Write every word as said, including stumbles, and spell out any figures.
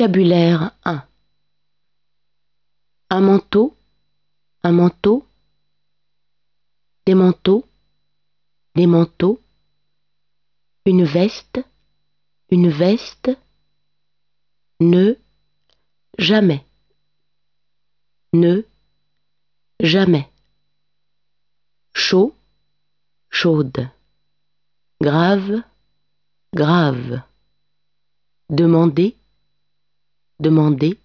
Vocabulaire un. Un manteau, un manteau, des manteaux, des manteaux, une veste, une veste, ne, jamais, ne, jamais, chaud, chaude, grave, grave, demander, demander,